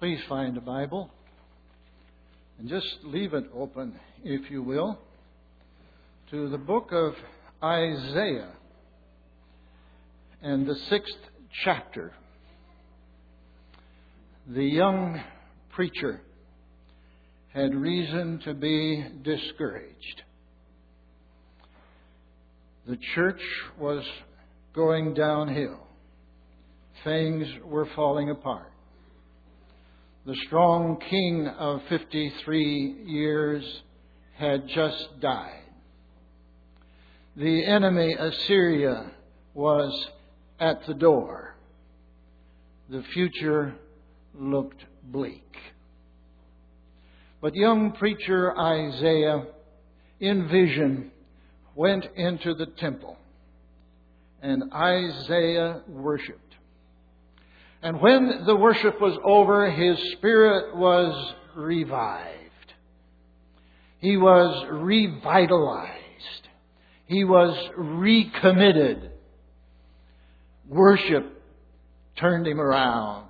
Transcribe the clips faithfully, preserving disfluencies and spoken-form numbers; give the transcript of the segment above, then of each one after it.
Please find a Bible and just leave it open, if you will, to the book of Isaiah and the sixth chapter. The young preacher had reason to be discouraged. The church was going downhill. Things were falling apart. The strong king of fifty-three years had just died. The enemy Assyria was at the door. The future looked bleak. But young preacher Isaiah, in vision, went into the temple, and Isaiah worshipped. And when the worship was over, his spirit was revived. He was revitalized. He was recommitted. Worship turned him around.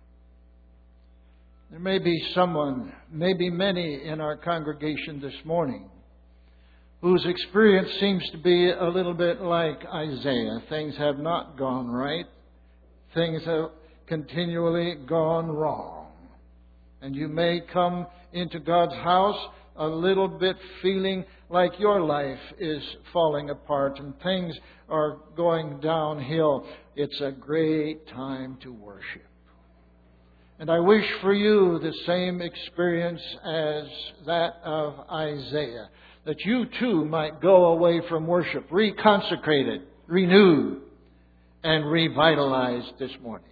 There may be someone, maybe many in our congregation this morning, whose experience seems to be a little bit like Isaiah. Things have not gone right. Things have continually gone wrong. And you may come into God's house a little bit feeling like your life is falling apart and things are going downhill. It's a great time to worship. And I wish for you the same experience as that of Isaiah, that you too might go away from worship reconsecrated, renewed, and revitalized this morning.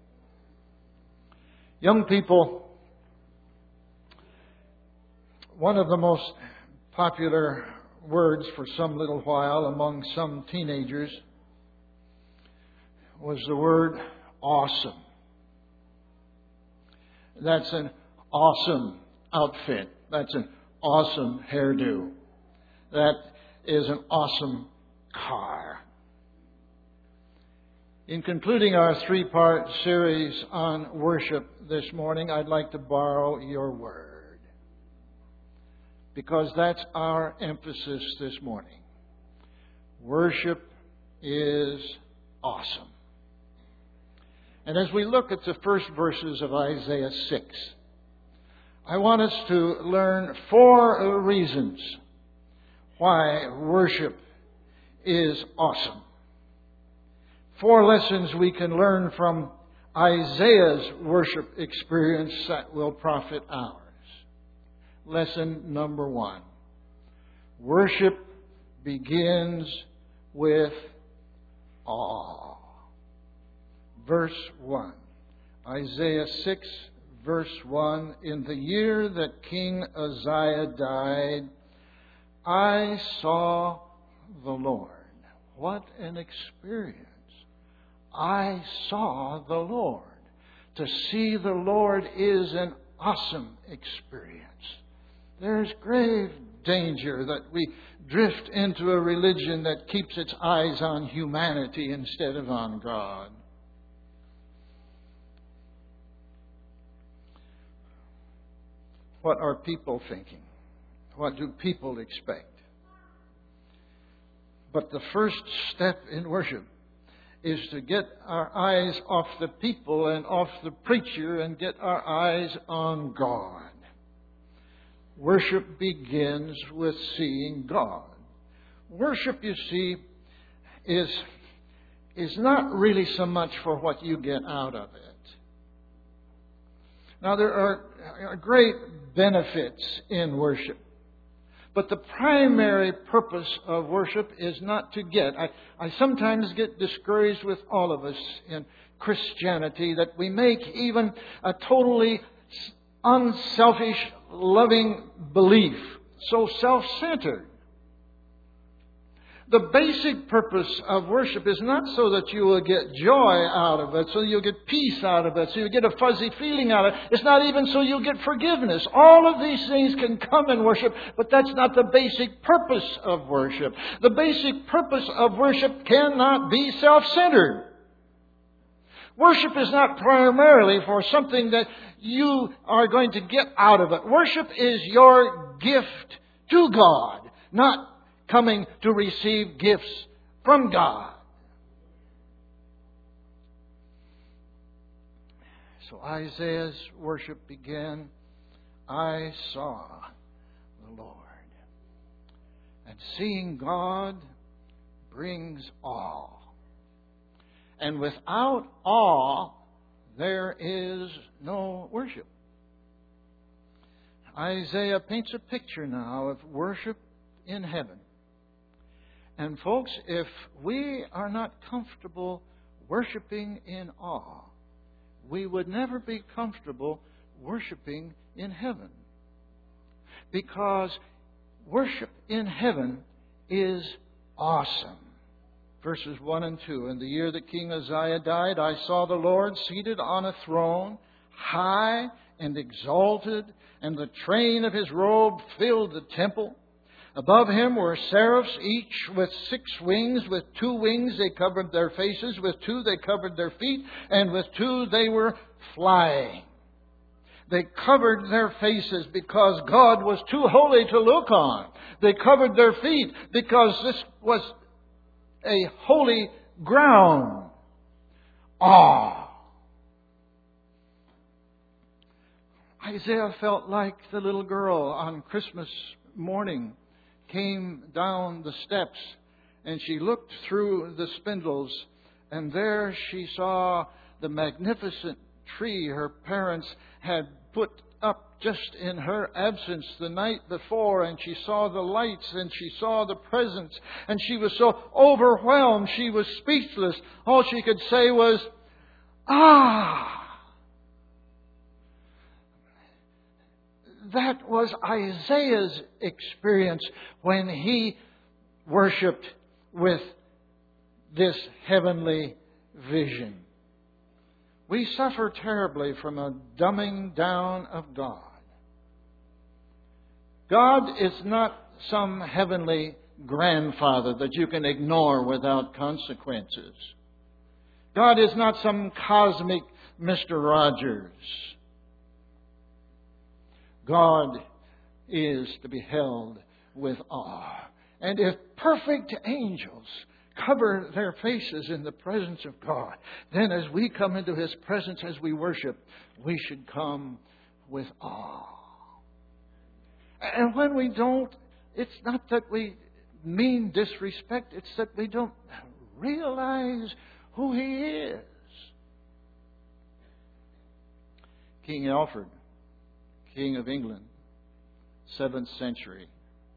Young people, one of the most popular words for some little while among some teenagers was the word awesome. That's an awesome outfit. That's an awesome hairdo. That is an awesome car. In concluding our three-part series on worship this morning, I'd like to borrow your word, because that's our emphasis this morning. Worship is awesome. And as we look at the first verses of Isaiah six, I want us to learn four reasons why worship is awesome. Four lessons we can learn from Isaiah's worship experience that will profit ours. Lesson number one. Worship begins with awe. Verse one. Isaiah six, verse one. In the year that King Uzziah died, I saw the Lord. What an experience. I saw the Lord. To see the Lord is an awesome experience. There's grave danger that we drift into a religion that keeps its eyes on humanity instead of on God. What are people thinking? What do people expect? But the first step in worship is to get our eyes off the people and off the preacher and get our eyes on God. Worship begins with seeing God. Worship, you see, is, is not really so much for what you get out of it. Now, there are great benefits in worship. But the primary purpose of worship is not to get. I, I sometimes get discouraged with all of us in Christianity that we make even a totally unselfish, loving belief so self-centered. The basic purpose of worship is not so that you will get joy out of it, so you'll get peace out of it, so you'll get a fuzzy feeling out of it. It's not even so you'll get forgiveness. All of these things can come in worship, but that's not the basic purpose of worship. The basic purpose of worship cannot be self-centered. Worship is not primarily for something that you are going to get out of it. Worship is your gift to God, not coming to receive gifts from God. So Isaiah's worship began, I saw the Lord. And seeing God brings awe. And without awe, there is no worship. Isaiah paints a picture now of worship in heaven. And folks, if we are not comfortable worshiping in awe, we would never be comfortable worshiping in heaven. Because worship in heaven is awesome. Verses one and two. In the year that King Uzziah died, I saw the Lord seated on a throne, high and exalted, and the train of his robe filled the temple. Above him were seraphs, each with six wings. With two wings they covered their faces, with two they covered their feet, and with two they were flying. They covered their faces because God was too holy to look on. They covered their feet because this was a holy ground. Awe. Isaiah felt like the little girl on Christmas morning came down the steps and she looked through the spindles, and there she saw the magnificent tree her parents had put up just in her absence the night before, and she saw the lights and she saw the presents, and she was so overwhelmed she was speechless. All she could say was, ah! That was Isaiah's experience when he worshipped with this heavenly vision. We suffer terribly from a dumbing down of God. God is not some heavenly grandfather that you can ignore without consequences. God is not some cosmic Mister Rogers. God is to be held with awe. And if perfect angels cover their faces in the presence of God, then as we come into His presence, as we worship, we should come with awe. And when we don't, it's not that we mean disrespect, it's that we don't realize who He is. King Alfred, King of England, seventh century,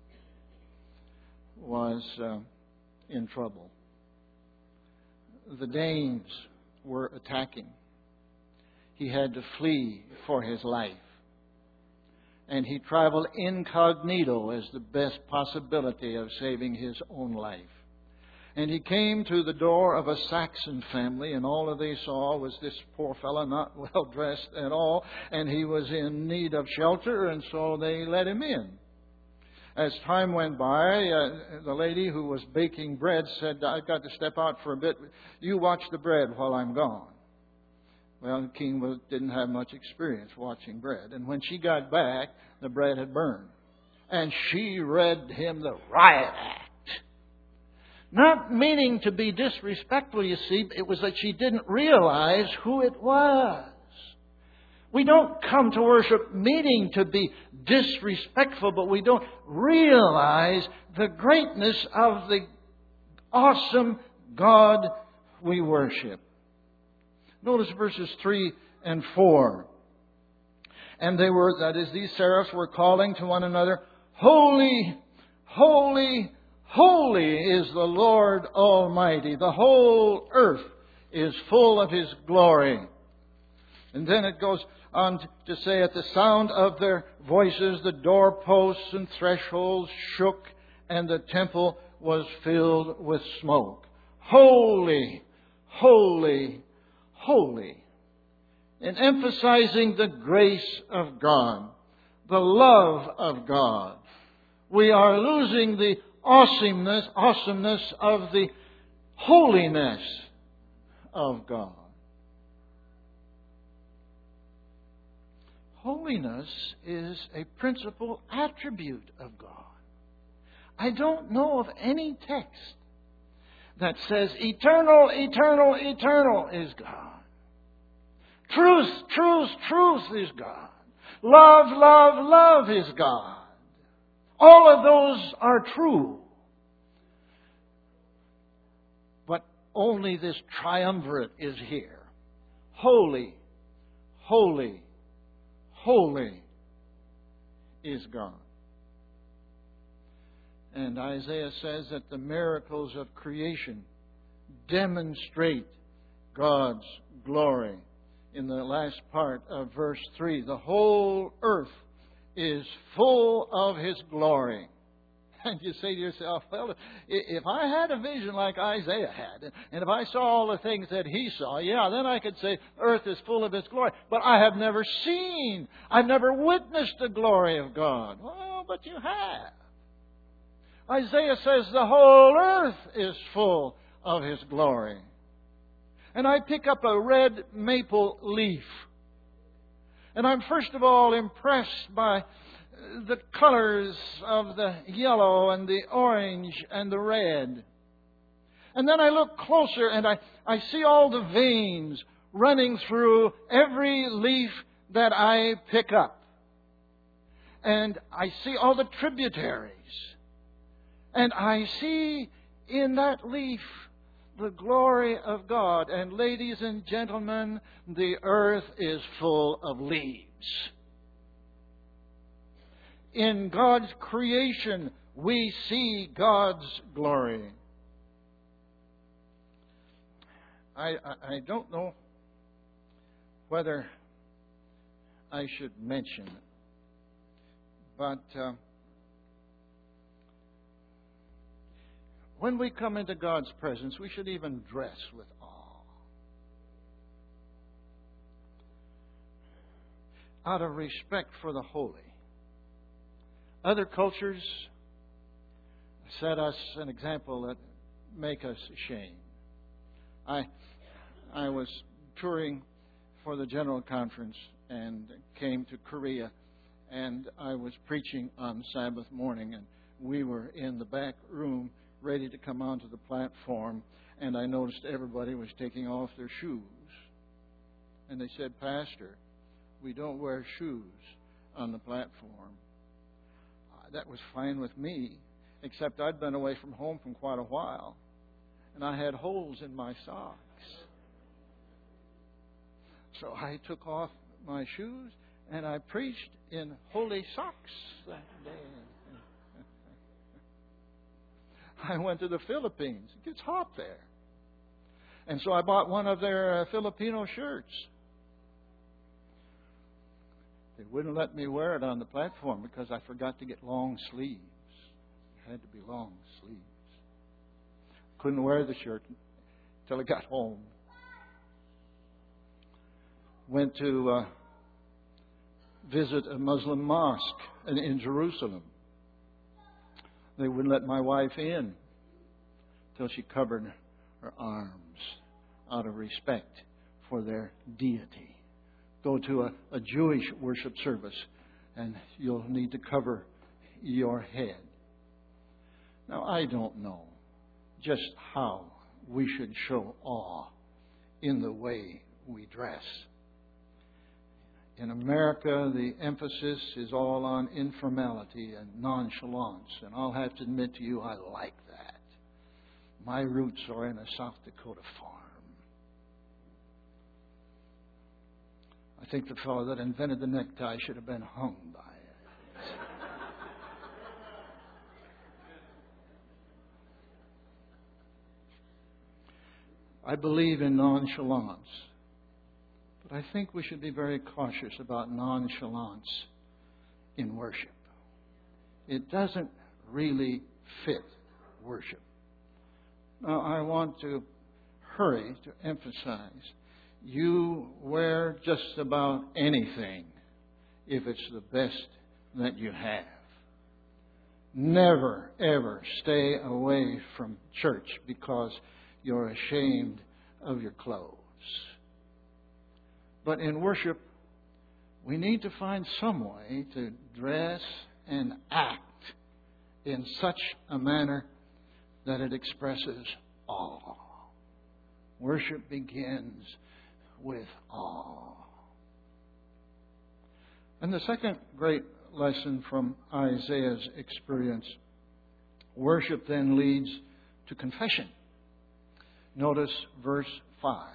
was uh, in trouble. The Danes were attacking. He had to flee for his life. And he traveled incognito as the best possibility of saving his own life. And he came to the door of a Saxon family, and all that they saw was this poor fellow, not well dressed at all, and he was in need of shelter, and so they let him in. As time went by, uh, the lady who was baking bread said, I've got to step out for a bit. You watch the bread while I'm gone. Well, the king was, didn't have much experience watching bread. And when she got back, the bread had burned. And she read him the riot act. Not meaning to be disrespectful, you see. It was that she didn't realize who it was. We don't come to worship meaning to be disrespectful, but we don't realize the greatness of the awesome God we worship. Notice verses three and four. And they were, that is, these seraphs were calling to one another, Holy, holy, holy is the Lord Almighty. The whole earth is full of His glory. And then it goes on to say, at the sound of their voices, the doorposts and thresholds shook, and the temple was filled with smoke. Holy, holy, holy. And emphasizing the grace of God, the love of God. We are losing the awesomeness, awesomeness of the holiness of God. holiness is a principal attribute of God. I don't know of any text that says eternal, eternal, eternal is God. Truth, truth, truth is God. Love, love, love is God. All of those are true. But only this triumvirate is here. Holy, holy, holy is God. And Isaiah says that the miracles of creation demonstrate God's glory. In the last part of verse three, the whole earth is full of His glory. And you say to yourself, well, if I had a vision like Isaiah had, and if I saw all the things that he saw, yeah, then I could say earth is full of His glory. But I have never seen, I've never witnessed the glory of God. Well, but you have. Isaiah says the whole earth is full of His glory. And I pick up a red maple leaf. And I'm first of all impressed by the colors of the yellow and the orange and the red. And then I look closer and I, I see all the veins running through every leaf that I pick up. And I see all the tributaries. And I see in that leaf the glory of God. And ladies and gentlemen, the earth is full of leaves. In God's creation, we see God's glory. I, I, I don't know whether I should mention it, but uh, when we come into God's presence, we should even dress with awe. Out of respect for the holy. Other cultures set us an example that make us ashamed. I I was touring for the General Conference and came to Korea, and I was preaching on Sabbath morning, and we were in the back room ready to come onto the platform, and I noticed everybody was taking off their shoes. And they said, "Pastor, we don't wear shoes on the platform." That was fine with me, except I'd been away from home for quite a while, and I had holes in my socks. So I took off my shoes, and I preached in holy socks that day. I went to the Philippines. It gets hot there. And so I bought one of their uh, Filipino shirts. They wouldn't let me wear it on the platform because I forgot to get long sleeves. It had to be long sleeves. Couldn't wear the shirt until I got home. Went to uh, visit a Muslim mosque in, in Jerusalem. They wouldn't let my wife in till she covered her arms out of respect for their deity. Go to a, a Jewish worship service and you'll need to cover your head. Now, I don't know just how we should show awe in the way we dress. In America, the emphasis is all on informality and nonchalance. And I'll have to admit to you, I like that. My roots are in a South Dakota farm. I think the fellow that invented the necktie should have been hung by it. I believe in nonchalance. But I think we should be very cautious about nonchalance in worship. It doesn't really fit worship. Now, I want to hurry to emphasize, you wear just about anything if it's the best that you have. Never, ever stay away from church because you're ashamed of your clothes. But in worship, we need to find some way to dress and act in such a manner that it expresses awe. Worship begins with awe. And the second great lesson from Isaiah's experience, worship then leads to confession. Notice verse five.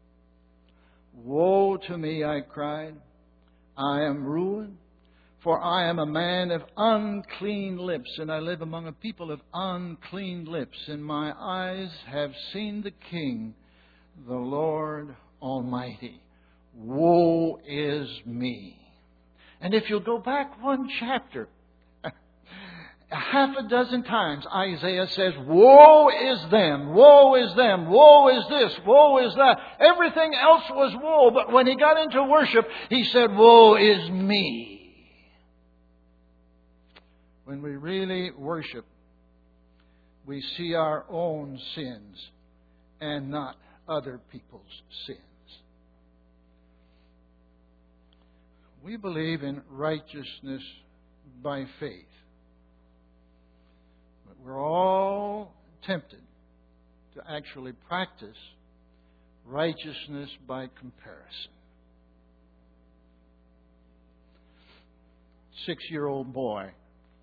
Woe to me, I cried, I am ruined, for I am a man of unclean lips, and I live among a people of unclean lips, and my eyes have seen the King, the Lord Almighty. Woe is me. And if you'll go back one chapter, half a dozen times Isaiah says, woe is them, woe is them, woe is this, woe is that. Everything else was woe, but when he got into worship, he said, woe is me. When we really worship, we see our own sins and not other people's sins. We believe in righteousness by faith. But we're all tempted to actually practice righteousness by comparison. Six-year-old boy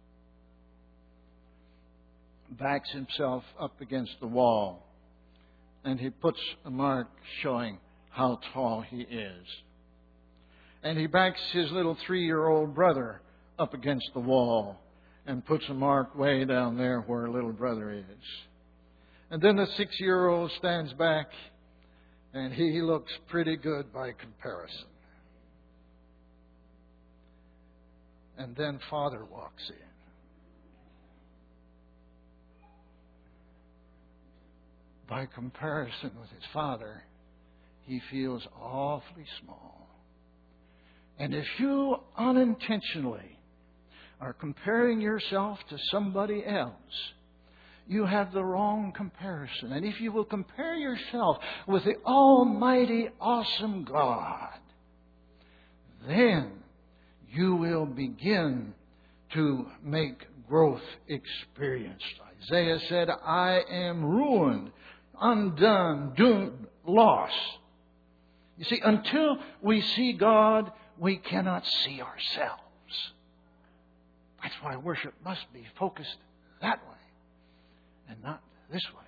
backs himself up against the wall and he puts a mark showing how tall he is. And he backs his little three-year-old brother up against the wall and puts a mark way down there where little brother is. And then the six-year-old stands back and he looks pretty good by comparison. And then Father walks in. By comparison with his father, he feels awfully small. And if you unintentionally are comparing yourself to somebody else, you have the wrong comparison. And if you will compare yourself with the almighty, awesome God, then you will begin to make growth experienced. Isaiah said, I am ruined, undone, doomed, lost. You see, until we see God, we cannot see ourselves. That's why worship must be focused that way and not this way.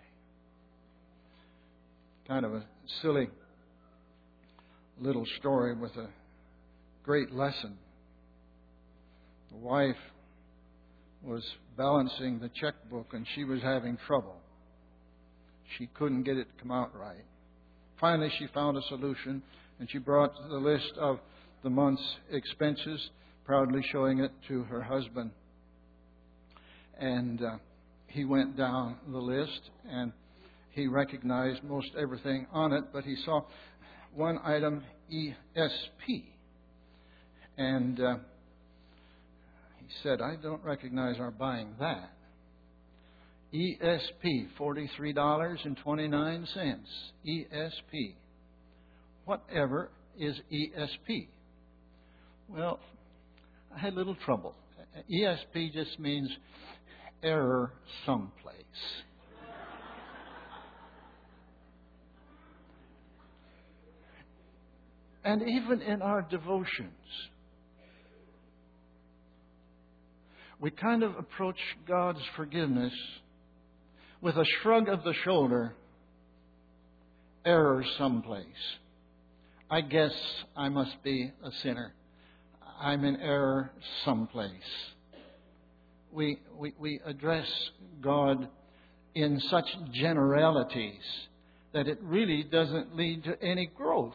Kind of a silly little story with a great lesson. The wife was balancing the checkbook and she was having trouble. She couldn't get it to come out right. Finally, she found a solution and she brought the list of the month's expenses, proudly showing it to her husband. And uh, he went down the list and he recognized most everything on it, but he saw one item, E S P. And uh, he said, I don't recognize our buying that. E S P, forty-three dollars and twenty-nine cents. E S P. Whatever is E S P? Well, I had a little trouble. E S P just means error someplace. And even in our devotions, we kind of approach God's forgiveness with a shrug of the shoulder, error someplace. I guess I must be a sinner. I'm in error someplace. We, we, we address God in such generalities that it really doesn't lead to any growth.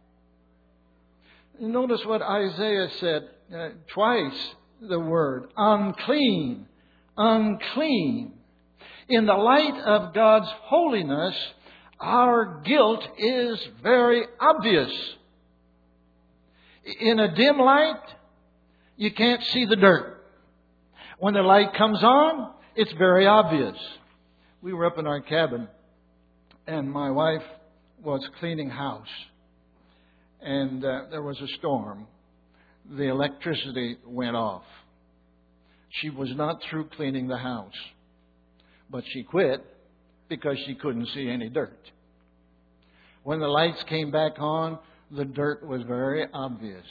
Notice what Isaiah said uh, twice, the word unclean, unclean. In the light of God's holiness, our guilt is very obvious. In a dim light, you can't see the dirt. When the light comes on, it's very obvious. We were up in our cabin, and my wife was cleaning house. And uh, there was a storm. the electricity went off. She was not through cleaning the house, but she quit because she couldn't see any dirt. When the lights came back on, the dirt was very obvious.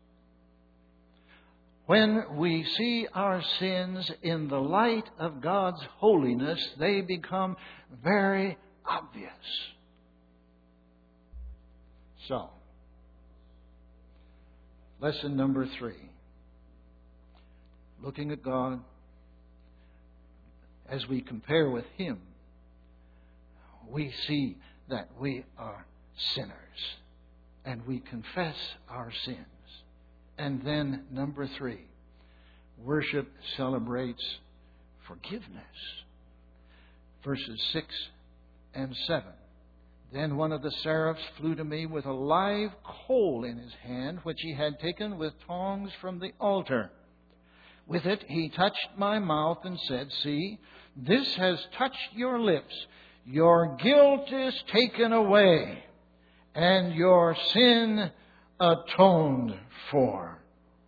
When we see our sins in the light of God's holiness, they become very obvious. So, lesson number three. Looking at God as we compare with Him, we see that we are sinners and we confess our sins. And then, number three, worship celebrates forgiveness. Verses six and seven. Then one of the seraphs flew to me with a live coal in his hand, which he had taken with tongs from the altar. With it he touched my mouth and said, "See, this has touched your lips. Your guilt is taken away, and your sin atoned for."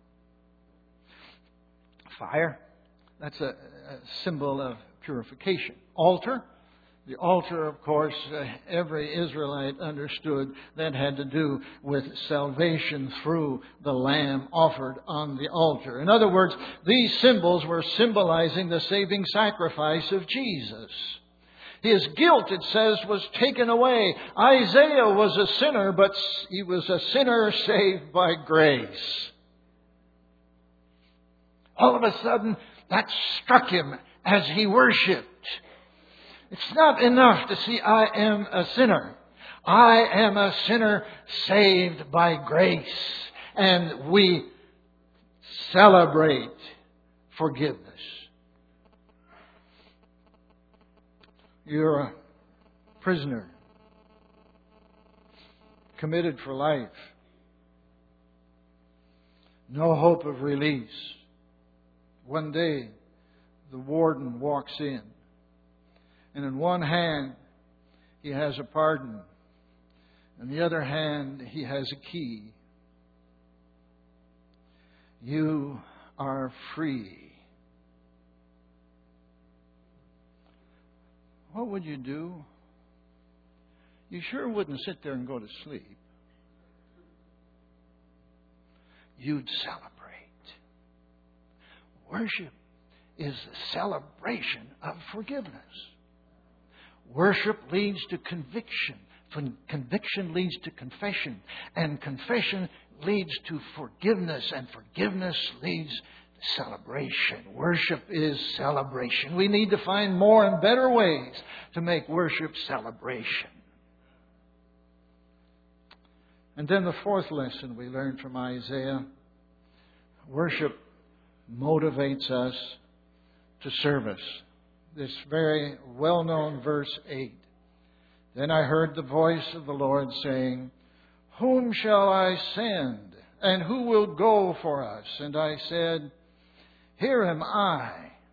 Fire, that's a, a symbol of purification. Altar, the altar, of course, uh, every Israelite understood that had to do with salvation through the lamb offered on the altar. In other words, these symbols were symbolizing the saving sacrifice of Jesus. His guilt, it says, was taken away. Isaiah was a sinner, but he was a sinner saved by grace. All of a sudden, that struck him as he worshipped. It's not enough to see I am a sinner. I am a sinner saved by grace. And we celebrate forgiveness. You're a prisoner, committed for life. No hope of release. One day, the warden walks in, and in one hand, he has a pardon. In the other hand, he has a key. You are free. What would you do? You sure wouldn't sit there and go to sleep. You'd celebrate. Worship is the celebration of forgiveness. Worship leads to conviction. Conviction leads to confession. And confession leads to forgiveness. And forgiveness leads to celebration. Worship is celebration. We need to find more and better ways to make worship celebration. And then the fourth lesson we learned from Isaiah. Worship motivates us to service. This very well-known verse eight. Then I heard the voice of the Lord saying, "Whom shall I send? And who will go for us?" And I said, "Here am I.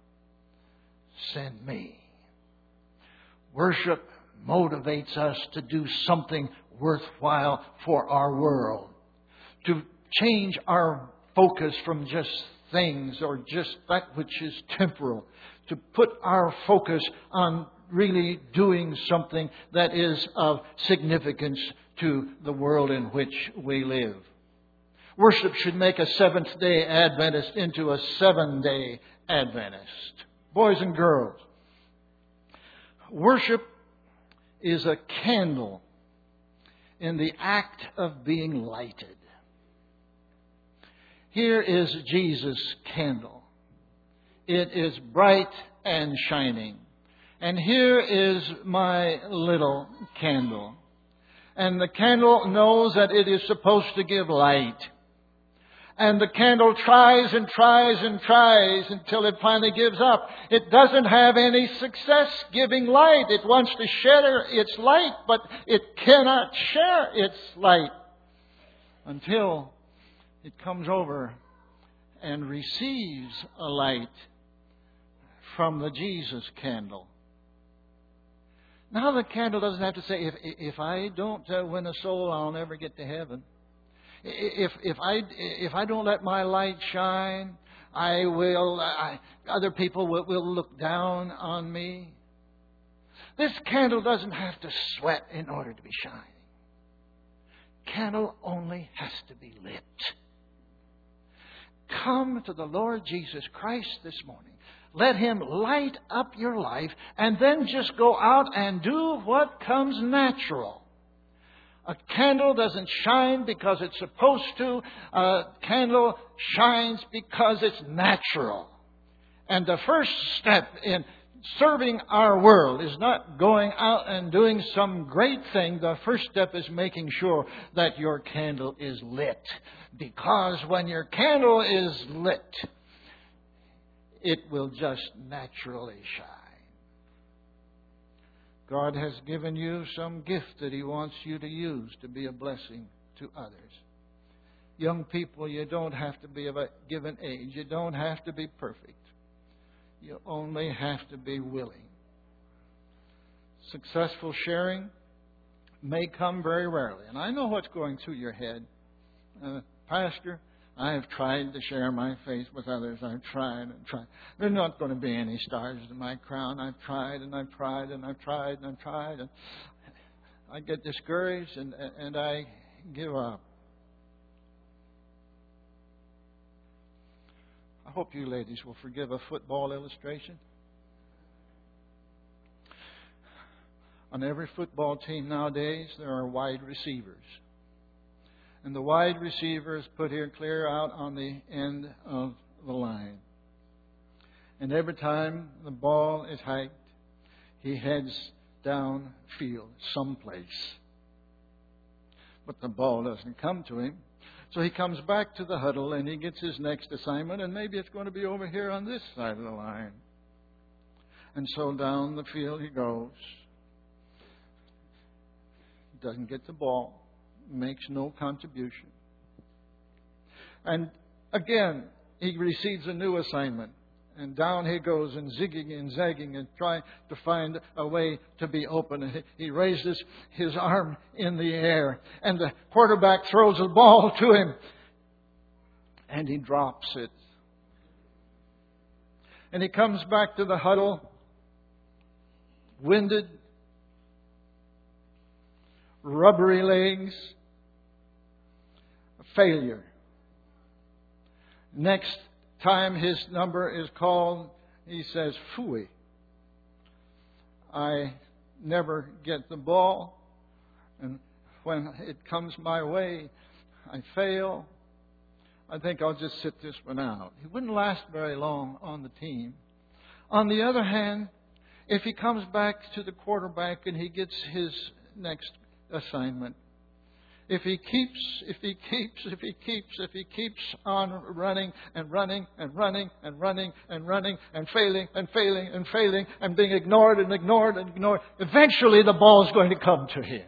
Send me." Worship motivates us to do something worthwhile for our world. To change our focus from just things or just that which is temporal. To put our focus on really doing something that is of significance to the world in which we live. Worship should make a Seventh-day Adventist into a seven-day Adventist. Boys and girls, worship is a candle in the act of being lighted. Here is Jesus' candle. It is bright and shining. And here is my little candle. And the candle knows that it is supposed to give light. And the candle tries and tries and tries until it finally gives up. It doesn't have any success giving light. It wants to share its light, but it cannot share its light until it comes over and receives a light from the Jesus candle. Now the candle doesn't have to say, if, if I don't uh, win a soul, I'll never get to heaven. if if I if I don't let my light shine, I will. I, other people will, will look down on me. This candle doesn't have to sweat in order to be shining. Candle only has to be lit. Come to the Lord Jesus Christ this morning. Let Him light up your life, and then just go out and do what comes natural. A candle doesn't shine because it's supposed to. A candle shines because it's natural. And the first step in serving our world is not going out and doing some great thing. The first step is making sure that your candle is lit. Because when your candle is lit, it will just naturally shine. God has given you some gift that He wants you to use to be a blessing to others. Young people, you don't have to be of a given age. You don't have to be perfect. You only have to be willing. Successful sharing may come very rarely. And I know what's going through your head. Uh, Pastor, I have tried to share my faith with others. I've tried and tried. There's not going to be any stars in my crown. I've tried and I've tried and I've tried and I've tried. And I get discouraged and, and I give up. I hope you ladies will forgive a football illustration. On every football team nowadays, there are wide receivers. And the wide receiver is put here clear out on the end of the line. And every time the ball is hiked, he heads downfield someplace. But the ball doesn't come to him. So he comes back to the huddle and he gets his next assignment, and maybe it's going to be over here on this side of the line. And so down the field he goes. Doesn't get the ball. Makes no contribution. And again, he receives a new assignment. And down he goes and zigging and zagging and trying to find a way to be open. And he raises his arm in the air. And the quarterback throws the ball to him. And he drops it. And he comes back to the huddle, winded, rubbery legs, a failure. Next time his number is called, he says, "Phooey, I never get the ball, and when it comes my way, I fail. I think I'll just sit this one out." He wouldn't last very long on the team. On the other hand, if he comes back to the quarterback and he gets his next assignment, If he keeps, if he keeps, if he keeps, if he keeps on running and running and running and running and running and failing and failing and failing and being ignored and ignored and ignored, eventually the ball is going to come to him.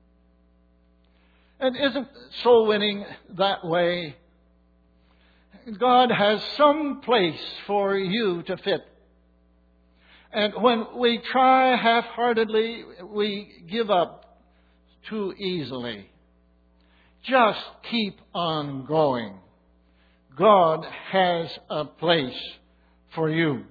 And isn't soul winning that way? God has some place for you to fit. And when we try half-heartedly, we give up too easily. Just keep on going. God has a place for you.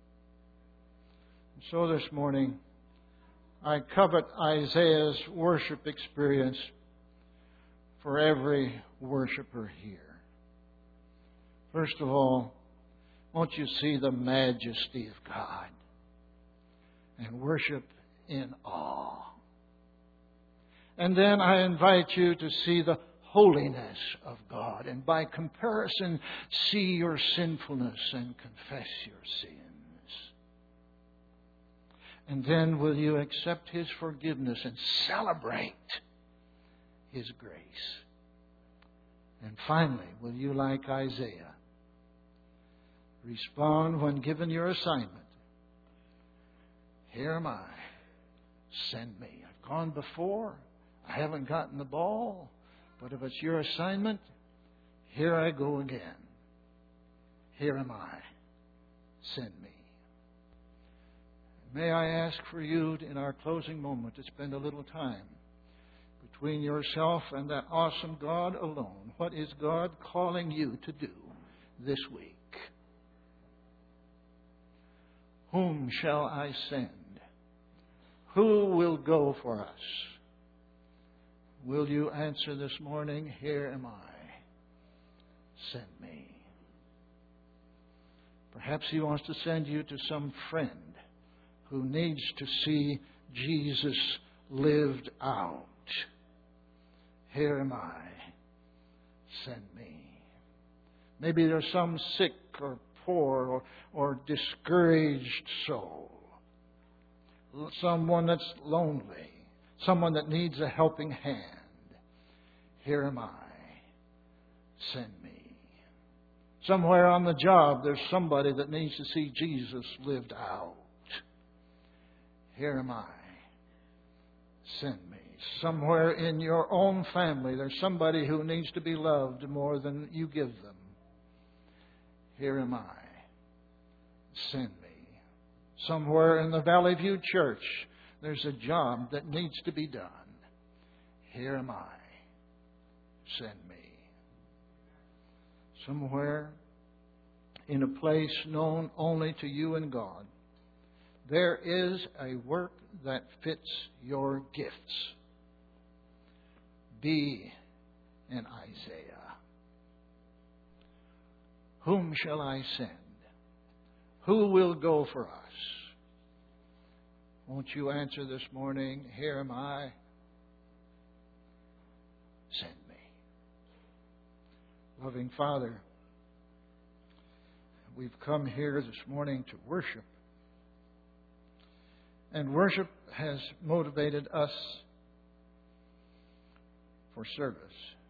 So this morning, I covet Isaiah's worship experience for every worshiper here. First of all, won't you see the majesty of God and worship in awe? And then I invite you to see the holiness of God, and by comparison, see your sinfulness and confess your sins. And then will you accept His forgiveness and celebrate His grace? And finally, will you, like Isaiah, respond when given your assignment? "Here am I. Send me. I've gone before. I haven't gotten the ball, but if it's your assignment, here I go again. Here am I. Send me." May I ask for you in our closing moment to spend a little time between yourself and that awesome God alone. What is God calling you to do this week? Whom shall I send? Who will go for us? Will you answer this morning, here am I, send me? Perhaps He wants to send you to some friend who needs to see Jesus lived out. Here am I, send me. Maybe there's some sick or poor or, or discouraged soul. Someone that's lonely. Someone that needs a helping hand. Here am I, send me. Somewhere on the job there's somebody that needs to see Jesus lived out. Here am I, send me. Somewhere in your own family there's somebody who needs to be loved more than you give them. Here am I, send me. Somewhere in the Valley View Church there's a job that needs to be done. Here am I, send me. Somewhere in a place known only to you and God, there is a work that fits your gifts. Be an Isaiah. Whom shall I send? Who will go for us? Won't you answer this morning, here am I, send me. Loving Father, we've come here this morning to worship. And worship has motivated us for service.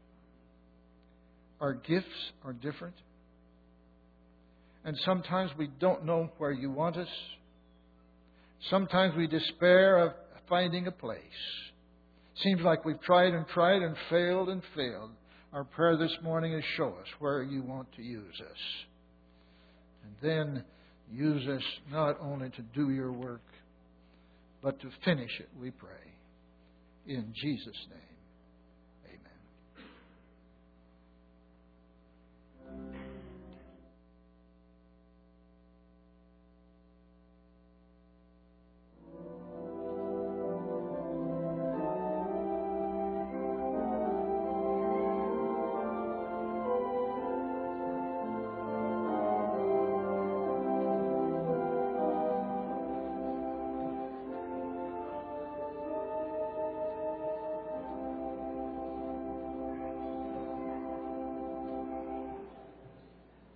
Our gifts are different. And sometimes we don't know where you want us. Sometimes we despair of finding a place. Seems like we've tried and tried and failed and failed. Our prayer this morning is show us where you want to use us. And then use us not only to do your work, but to finish it, we pray. In Jesus' name.